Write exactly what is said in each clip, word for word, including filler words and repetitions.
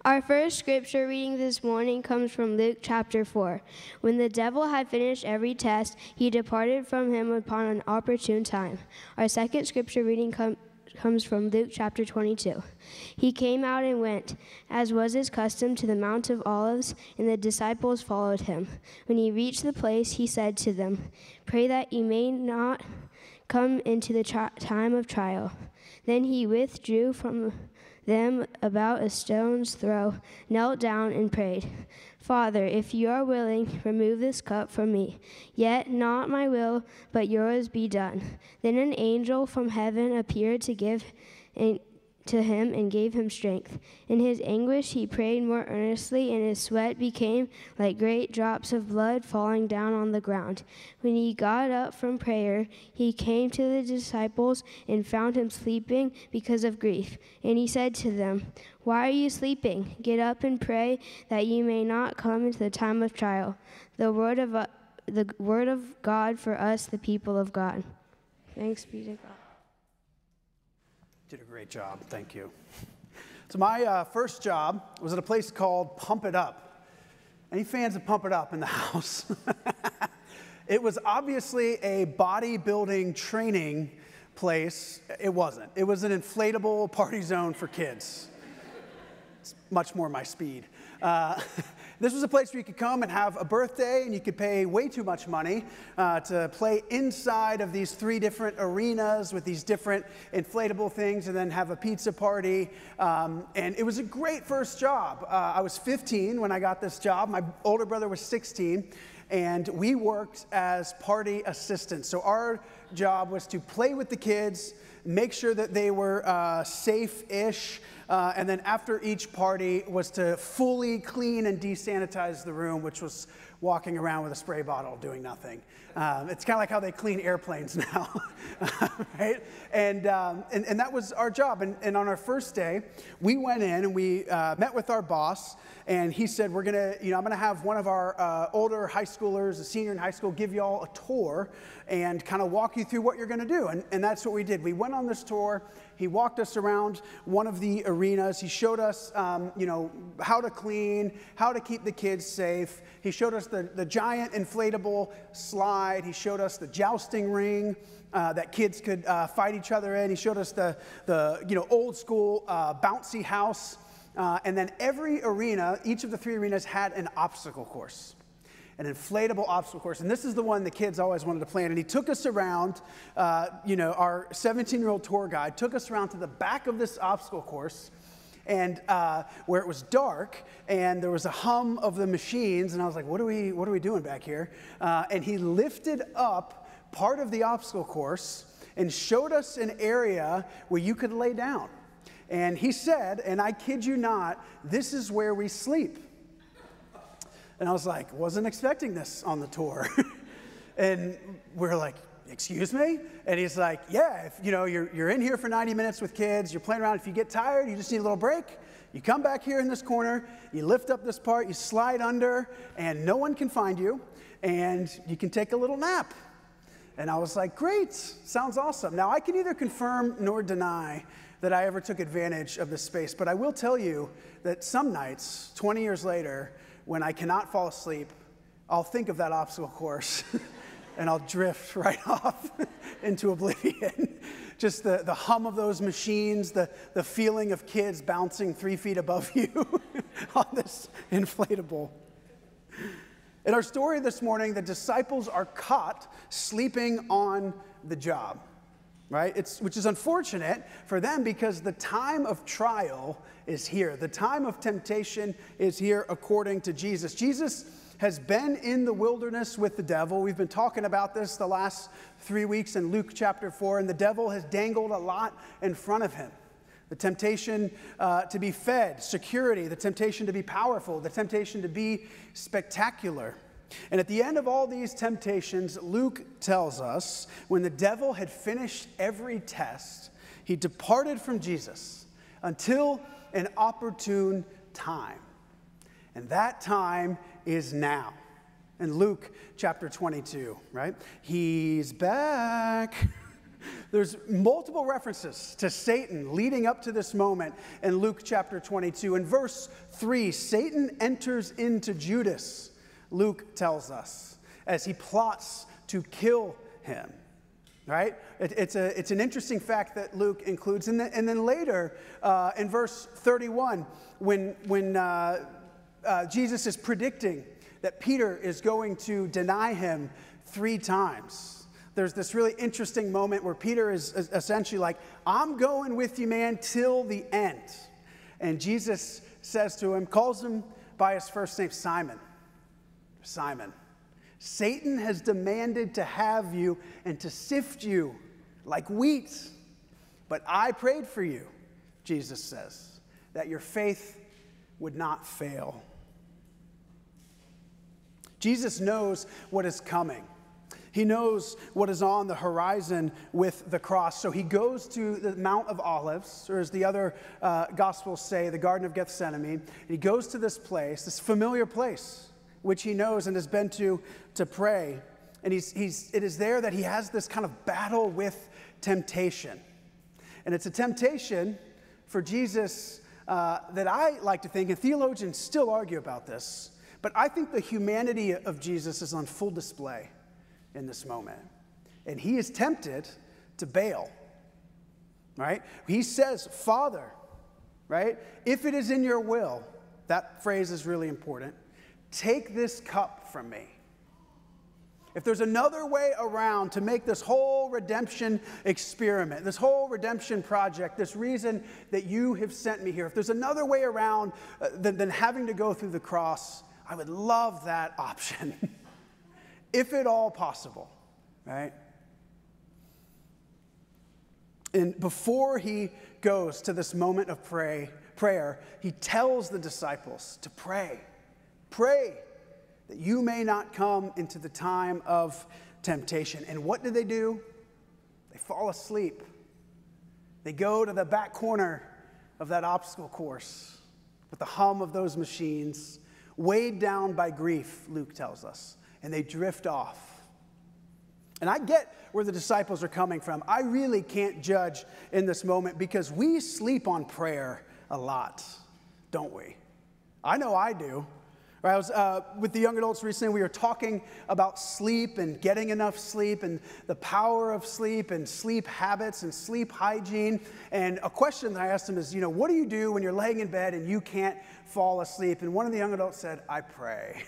Our first scripture reading this morning comes from Luke chapter four. When the devil had finished every test, he departed from him upon an opportune time. Our second scripture reading com- comes from Luke chapter twenty-two. He came out and went, as was his custom, to the Mount of Olives, and the disciples followed him. When he reached the place, he said to them, "Pray that ye may not come into the tri- time of trial." Then he withdrew from them about a stone's throw, knelt down and prayed, "Father, if you are willing, remove this cup from me. Yet not my will, but yours be done." Then an angel from heaven appeared to give and to him and gave him strength. In his anguish he prayed more earnestly, and his sweat became like great drops of blood falling down on the ground. When he got up from prayer, he came to the disciples and found him sleeping because of grief. And he said to them, "Why are you sleeping? Get up and pray that you may not come into the time of trial." The word of uh, the word of God for us, the people of God. Thanks be to God. Did a great job. Thank you. So my uh, first job was at a place called Pump It Up. Any fans of Pump It Up in the house? It was obviously a bodybuilding training place. It wasn't. It was an inflatable party zone for kids. It's much more my speed. Uh, This was a place where you could come and have a birthday, and you could pay way too much money uh, to play inside of these three different arenas with these different inflatable things, and then have a pizza party. Um, and it was a great first job. Uh, I was fifteen when I got this job. My older brother was sixteen, and we worked as party assistants. So our job was to play with the kids, make sure that they were uh, safe-ish, uh, and then after each party was to fully clean and desanitize the room, which was walking around with a spray bottle doing nothing. Um, it's kind of like how they clean airplanes now, right? And, um, and and that was our job. And, and on our first day, we went in and we uh, met with our boss, and he said, "We're gonna, you know, I'm gonna have one of our uh, older high schoolers, a senior in high school, give you all a tour and kind of walk you through what you're gonna do." And, and that's what we did. We went on this tour. He walked us around one of the arenas. He showed us, um, you know, how to clean, how to keep the kids safe. He showed us the, the giant inflatable slide. He showed us the jousting ring uh, that kids could uh, fight each other in. He showed us the, the you know, old school uh, bouncy house. Uh, and then every arena, each of the three arenas had an obstacle course. An inflatable obstacle course. And this is the one the kids always wanted to plan. And he took us around, uh, you know, our seventeen-year-old tour guide took us around to the back of this obstacle course, and uh, where it was dark, and there was a hum of the machines, and I was like, what are we, what are we doing back here? Uh, and he lifted up part of the obstacle course and showed us an area where you could lay down. And he said, and I kid you not, "This is where we sleep." And I was like, wasn't expecting this on the tour. And we're like, "Excuse me?" And he's like, "Yeah, if you know, you're, you're in here for ninety minutes with kids, you're playing around. If you get tired, you just need a little break. You come back here in this corner, you lift up this part, you slide under, and no one can find you, and you can take a little nap." And I was like, great, sounds awesome. Now, I can neither confirm nor deny that I ever took advantage of this space, but I will tell you that some nights, twenty years later, when I cannot fall asleep, I'll think of that obstacle course and I'll drift right off into oblivion. Just the, the hum of those machines, the, the feeling of kids bouncing three feet above you on this inflatable. In our story this morning, the disciples are caught sleeping on the job, right? It's, which is unfortunate for them because the time of trial is here. The time of temptation is here according to Jesus. Jesus has been in the wilderness with the devil. We've been talking about this the last three weeks in Luke chapter four, and the devil has dangled a lot in front of him. The temptation uh, to be fed, security, the temptation to be powerful, the temptation to be spectacular. And at the end of all these temptations, Luke tells us when the devil had finished every test, he departed from Jesus until an opportune time. And that time is now. In Luke chapter twenty-two, right? He's back. There's multiple references to Satan leading up to this moment in Luke chapter twenty-two. In verse three, Satan enters into Judas, Luke tells us, as he plots to kill him. Right? It, it's, a, it's an interesting fact that Luke includes. And then, and then later, uh, in verse thirty-one, when, when uh, uh, Jesus is predicting that Peter is going to deny him three times, there's this really interesting moment where Peter is essentially like, I'm going with you, man, till the end. And Jesus says to him, calls him by his first name, Simon. Simon. Satan has demanded to have you and to sift you like wheat. But I prayed for you, Jesus says, that your faith would not fail. Jesus knows what is coming. He knows what is on the horizon with the cross. So he goes to the Mount of Olives, or as the other uh, Gospels say, the Garden of Gethsemane. And he goes to this place, this familiar place, which he knows and has been to to pray. And he's, he's, it is there that he has this kind of battle with temptation. And it's a temptation for Jesus uh, that I like to think, and theologians still argue about this, but I think the humanity of Jesus is on full display in this moment. And he is tempted to bail, right? He says, Father, right? If it is in your will, that phrase is really important. Take this cup from me. If there's another way around to make this whole redemption experiment, this whole redemption project, this reason that you have sent me here, if there's another way around uh, than, than having to go through the cross, I would love that option, if at all possible, right? And before he goes to this moment of pray, prayer, he tells the disciples to pray. Pray that you may not come into the time of temptation. And what do they do? They fall asleep. They go to the back corner of that obstacle course with the hum of those machines, weighed down by grief, Luke tells us, and they drift off. And I get where the disciples are coming from. I really can't judge in this moment because we sleep on prayer a lot, don't we? I know I do. I was uh, with the young adults recently. We were talking about sleep and getting enough sleep and the power of sleep and sleep habits and sleep hygiene. And a question that I asked them is, you know, what do you do when you're laying in bed and you can't fall asleep? And one of the young adults said, I pray.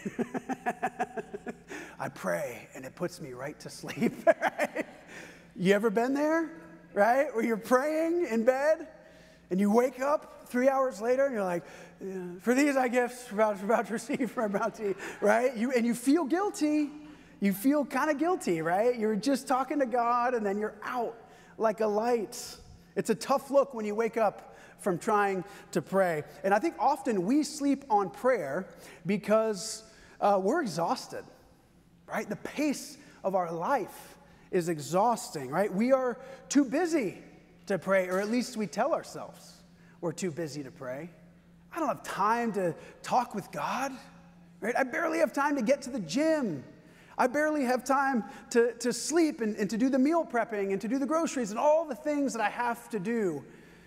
I pray, and it puts me right to sleep. Right? You ever been there, right? Where you're praying in bed and you wake up three hours later and you're like, yeah, for these I gifts for about, for about to receive from about to, right? You, and you feel guilty. You feel kind of guilty, right? You're just talking to God and then you're out like a light. It's a tough look when you wake up from trying to pray. And I think often we sleep on prayer because uh, we're exhausted, right? The pace of our life is exhausting, right? We are too busy to pray, or at least we tell ourselves we're too busy to pray. I don't have time to talk with God, right? I barely have time to get to the gym. I barely have time to, to sleep and, and to do the meal prepping and to do the groceries and all the things that I have to do.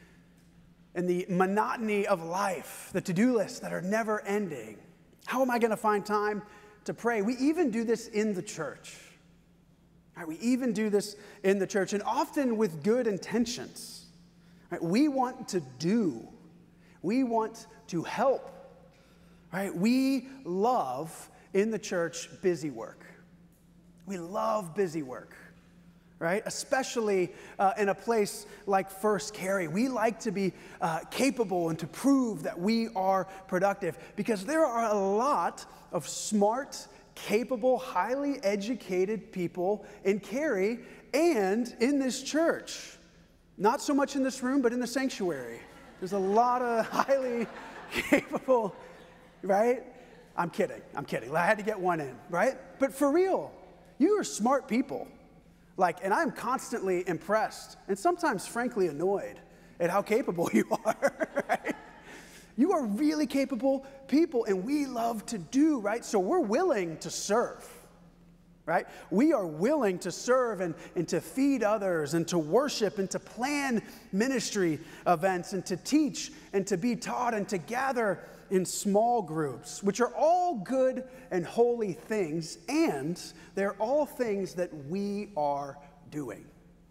And the monotony of life, the to-do lists that are never ending. How am I going to find time to pray? We even do this in the church. Right? We even do this in the church, and often with good intentions. Right? We want to do. We want to help. Right? We love, in the church, busy work. We love busy work. Right? Especially uh, in a place like First Cary. We like to be uh, capable and to prove that we are productive because there are a lot of smart, capable, highly educated people in Cary and in this church. Not so much in this room, but in the sanctuary. There's a lot of highly capable, right? I'm kidding, I'm kidding. I had to get one in, right? But for real, you are smart people. Like, and I'm constantly impressed and sometimes frankly annoyed at how capable you are, right? You are really capable people and we love to do, right? So we're willing to serve, right? We are willing to serve and, and to feed others and to worship and to plan ministry events and to teach and to be taught and to gather in small groups, which are all good and holy things, and they're all things that we are doing.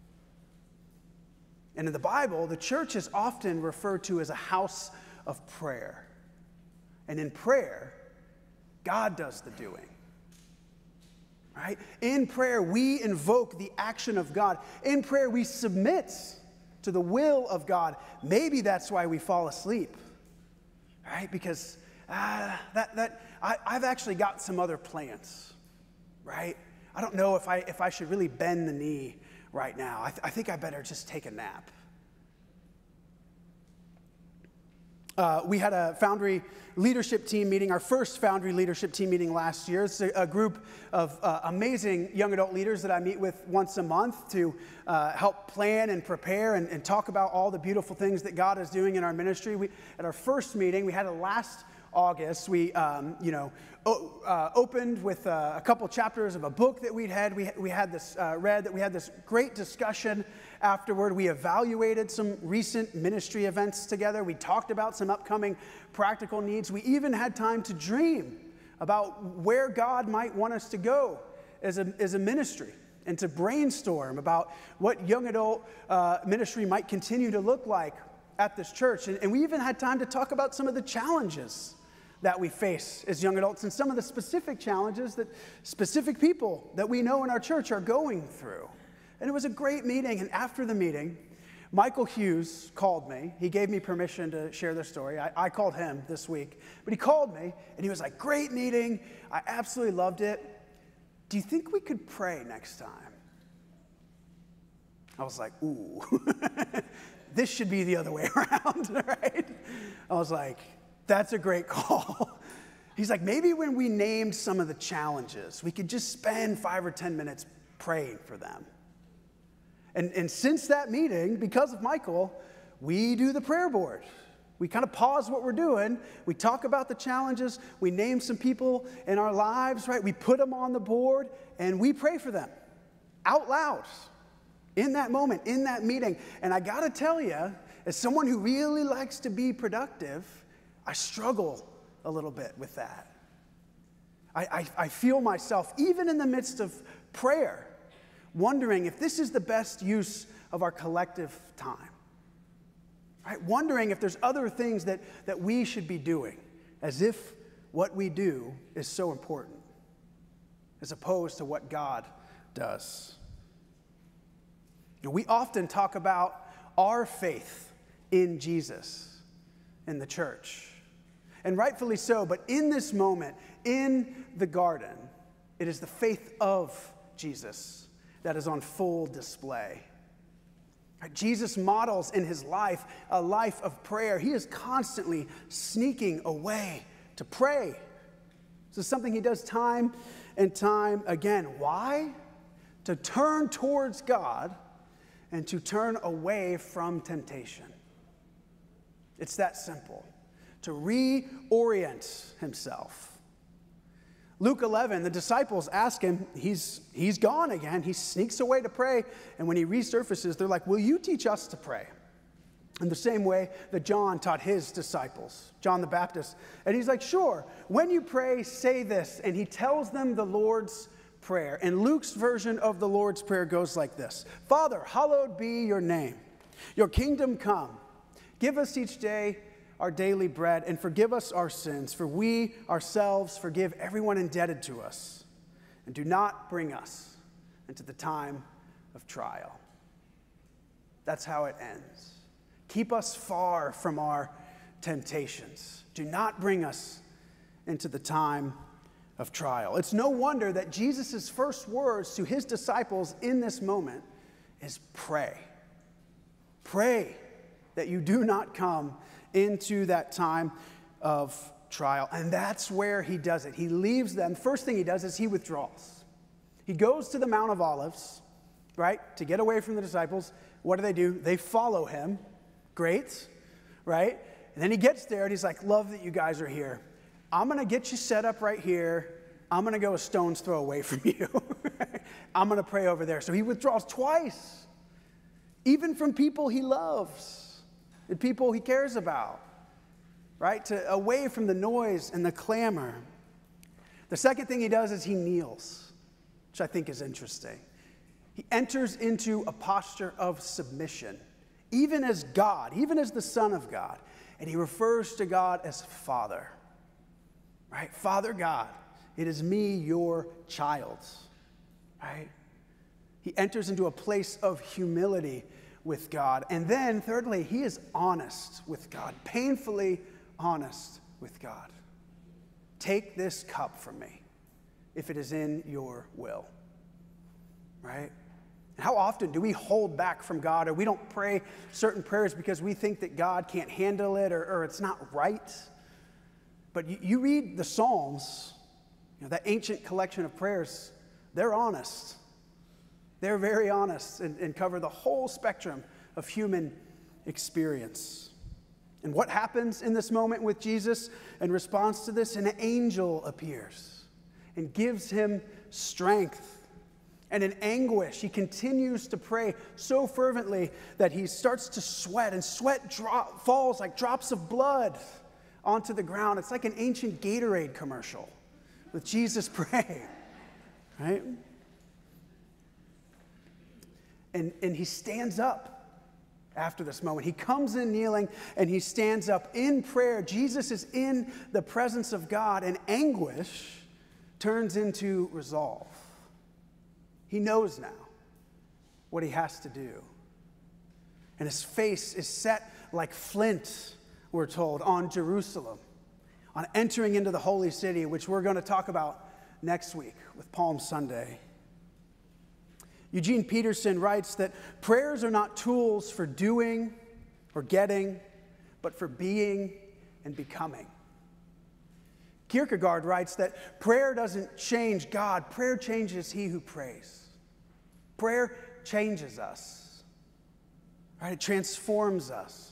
And in the Bible, the church is often referred to as a house of prayer. And in prayer, God does the doing. Right? In prayer, we invoke the action of God. In prayer, we submit to the will of God. Maybe that's why we fall asleep. Right? Because uh, that, that, I, I've actually got some other plans. Right? I don't know if I, if I should really bend the knee right now. I, th- I think I better just take a nap. Uh, we had a Foundry leadership team meeting, our first Foundry leadership team meeting last year. It's a, a group of uh, amazing young adult leaders that I meet with once a month to uh, help plan and prepare and, and talk about all the beautiful things that God is doing in our ministry. We, at our first meeting, we had it last August. We, um, you know, o- uh, opened with uh, a couple chapters of a book that we'd had. We, we had this uh, read that we had this great discussion afterward. We evaluated some recent ministry events together. We talked about some upcoming practical needs. We even had time to dream about where God might want us to go as a, as a ministry and to brainstorm about what young adult uh, ministry might continue to look like at this church. And, and we even had time to talk about some of the challenges that we face as young adults and some of the specific challenges that specific people that we know in our church are going through. And it was a great meeting. And after the meeting, Michael Hughes called me. He gave me permission to share their story. I, I called him this week. But he called me, and he was like, great meeting. I absolutely loved it. Do you think we could pray next time? I was like, ooh, this should be the other way around, right? I was like, that's a great call. He's like, maybe when we named some of the challenges, we could just spend five or ten minutes praying for them. And, and since that meeting, because of Michael, we do the prayer board. We kind of pause what we're doing. We talk about the challenges. We name some people in our lives, right? We put them on the board, and we pray for them out loud in that moment, in that meeting. And I got to tell you, as someone who really likes to be productive, I struggle a little bit with that. I, I, I feel myself, even in the midst of prayer, wondering if this is the best use of our collective time. Right? Wondering if there's other things that, that we should be doing, as if what we do is so important, as opposed to what God does. You know, we often talk about our faith in Jesus in the church, and rightfully so, but in this moment, in the garden, it is the faith of Jesus that is on full display. Jesus models in his life a life of prayer. He is constantly sneaking away to pray. This is something he does time and time again. Why? To turn towards God and to turn away from temptation. It's that simple. To reorient himself. Luke eleven, the disciples ask him, he's, he's gone again. He sneaks away to pray. And when he resurfaces, they're like, will you teach us to pray? In the same way that John taught his disciples, John the Baptist. And he's like, sure, when you pray, say this. And he tells them the Lord's Prayer. And Luke's version of the Lord's Prayer goes like this. Father, hallowed be your name. Your kingdom come. Give us each day our daily bread, and forgive us our sins, for we ourselves forgive everyone indebted to us. And do not bring us into the time of trial. That's how it ends. Keep us far from our temptations. Do not bring us into the time of trial. It's no wonder that Jesus' first words to his disciples in this moment is pray. Pray that you do not come into that time of trial. And that's where he does it. He leaves them. First thing he does is he withdraws. He goes to the Mount of Olives, right, to get away from the disciples. What do they do? They follow him. Great, right? And then he gets there and he's like, love that you guys are here. I'm going to get you set up right here. I'm going to go a stone's throw away from you. I'm going to pray over there. So he withdraws twice, even from people he loves and people he cares about, right? To away from the noise and the clamor. The second thing he does is he kneels, which I think is interesting. He enters into a posture of submission, even as God, even as the Son of God. And he refers to God as Father, right? Father God, it is me, your child, right? He enters into a place of humility with God. And then, thirdly, he is honest with God, painfully honest with God. Take this cup from me, if it is in your will, right? How often do we hold back from God, or we don't pray certain prayers because we think that God can't handle it, or, or it's not right? But you, you read the Psalms, you know, that ancient collection of prayers, they're honest. They're very honest and, and cover the whole spectrum of human experience. And what happens in this moment with Jesus in response to this? An angel appears and gives him strength. And in anguish, he continues to pray so fervently that he starts to sweat, and sweat drop, falls like drops of blood onto the ground. It's like an ancient Gatorade commercial with Jesus praying, right? And, and he stands up after this moment. He comes in kneeling, and he stands up in prayer. Jesus is in the presence of God, and anguish turns into resolve. He knows now what he has to do. And his face is set like flint, we're told, on Jerusalem, on entering into the holy city, which we're going to talk about next week with Palm Sunday. Eugene Peterson writes that prayers are not tools for doing or getting, but for being and becoming. Kierkegaard writes that prayer doesn't change God, prayer changes he who prays. Prayer changes us, right? It transforms us.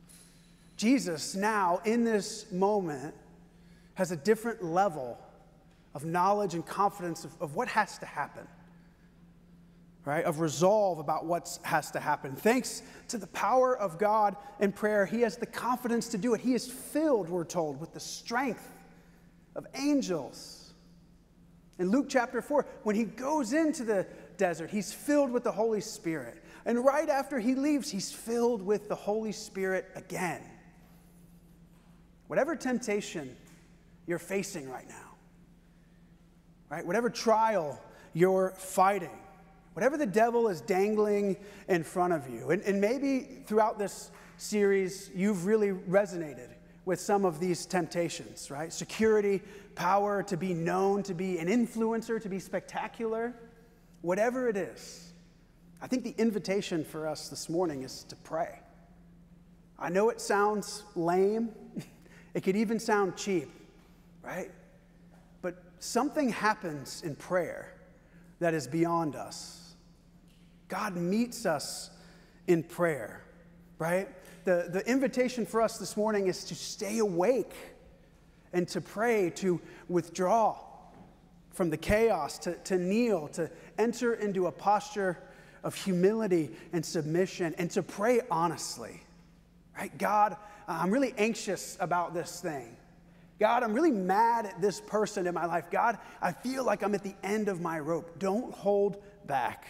Jesus now, in this moment, has a different level of knowledge and confidence of, of what has to happen, right? Of resolve about what has to happen. Thanks to the power of God in prayer, he has the confidence to do it. He is filled, we're told, with the strength of angels. In Luke chapter four, when he goes into the desert, he's filled with the Holy Spirit. And right after he leaves, he's filled with the Holy Spirit again. Whatever temptation you're facing right now, right? Whatever trial you're fighting, whatever the devil is dangling in front of you, and, and maybe throughout this series, you've really resonated with some of these temptations, right? Security, power, to be known, to be an influencer, to be spectacular. Whatever it is, I think the invitation for us this morning is to pray. I know it sounds lame. It could even sound cheap, right? But something happens in prayer that is beyond us. God meets us in prayer, right? The, the invitation for us this morning is to stay awake and to pray, to withdraw from the chaos, to, to kneel, to enter into a posture of humility and submission, and to pray honestly, right? God, I'm really anxious about this thing. God, I'm really mad at this person in my life. God, I feel like I'm at the end of my rope. Don't hold back.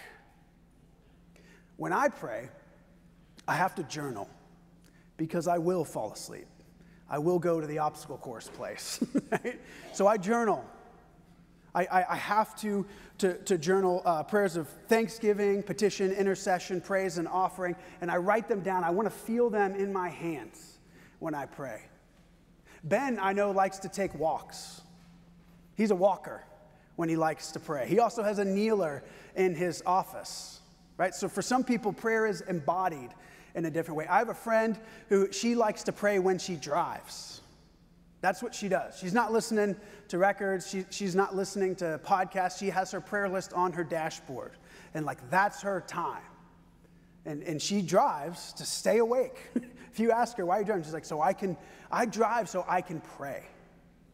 When I pray, I have to journal because I will fall asleep. I will go to the obstacle course place, right? So I journal. I, I, I have to, to, to journal uh, prayers of thanksgiving, petition, intercession, praise, and offering, and I write them down. I want to feel them in my hands when I pray. Ben, I know, likes to take walks. He's a walker when he likes to pray. He also has a kneeler in his office, right? So for some people, prayer is embodied in a different way. I have a friend who, she likes to pray when she drives. That's what she does. She's not listening to records. She, she's not listening to podcasts. She has her prayer list on her dashboard. And like, that's her time. And, and she drives to stay awake. If you ask her, why are you driving? She's like, so I can, I drive so I can pray.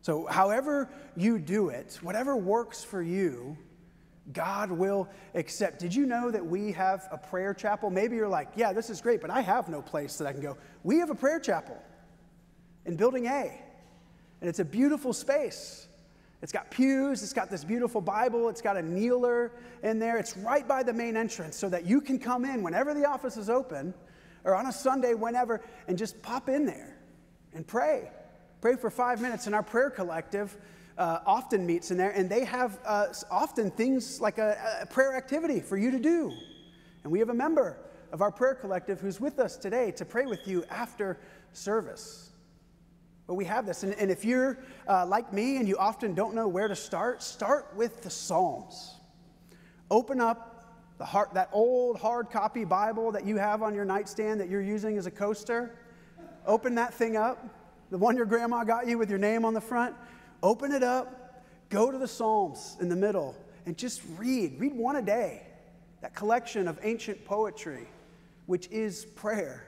So however you do it, whatever works for you, God will accept. Did you know that we have a prayer chapel? Maybe you're like, yeah, this is great, but I have no place that I can go. We have a prayer chapel in Building A, and it's a beautiful space. It's got pews, it's got this beautiful Bible, it's got a kneeler in there. It's right by the main entrance so that you can come in whenever the office is open or on a Sunday, whenever, and just pop in there and pray. Pray for five minutes. And our prayer collective uh, often meets in there, and they have uh, often things like a, a prayer activity for you to do. And we have a member of our prayer collective who's with us today to pray with you after service. But we have this, and, and if you're uh, like me and you often don't know where to start, start with the Psalms. Open up the hard, that old hard copy Bible that you have on your nightstand that you're using as a coaster. Open that thing up, the one your grandma got you with your name on the front. Open it up, go to the Psalms in the middle, and just read. Read one a day, that collection of ancient poetry, which is prayer.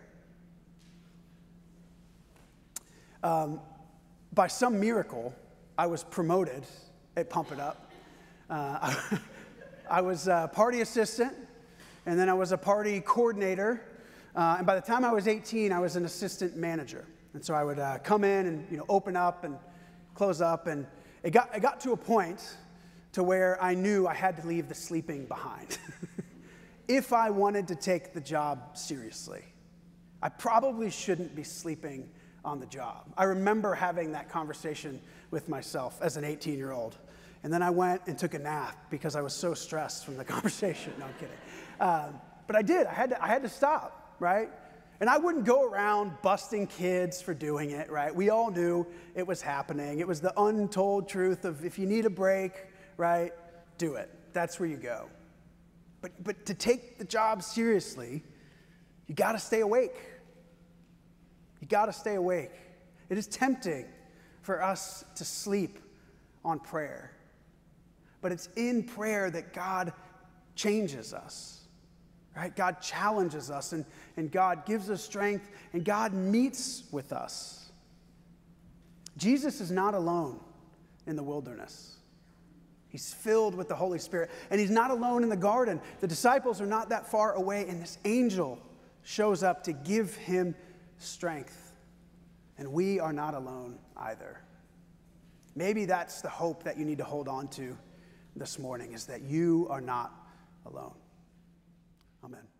Um, by some miracle, I was promoted at Pump It Up. Uh, I, I was a party assistant, and then I was a party coordinator. Uh, and by the time I was eighteen, I was an assistant manager. And so I would uh, come in and you know open up and close up. And it got, it got to a point to where I knew I had to leave the sleeping behind if I wanted to take the job seriously. I probably shouldn't be sleeping on the job. I remember having that conversation with myself as an eighteen-year-old. And then I went and took a nap because I was so stressed from the conversation. No, I'm kidding. Um, but I did. I had to, I had to stop, right? And I wouldn't go around busting kids for doing it, right? We all knew it was happening. It was the untold truth of if you need a break, right, do it. That's where you go. But, but to take the job seriously, you got to stay awake. You got to stay awake. It is tempting for us to sleep on prayer. But it's in prayer that God changes us, right? God challenges us, and, and God gives us strength, and God meets with us. Jesus is not alone in the wilderness. He's filled with the Holy Spirit, and he's not alone in the garden. The disciples are not that far away, and this angel shows up to give him strength. And we are not alone either. Maybe that's the hope that you need to hold on to this morning, is that you are not alone. Amen.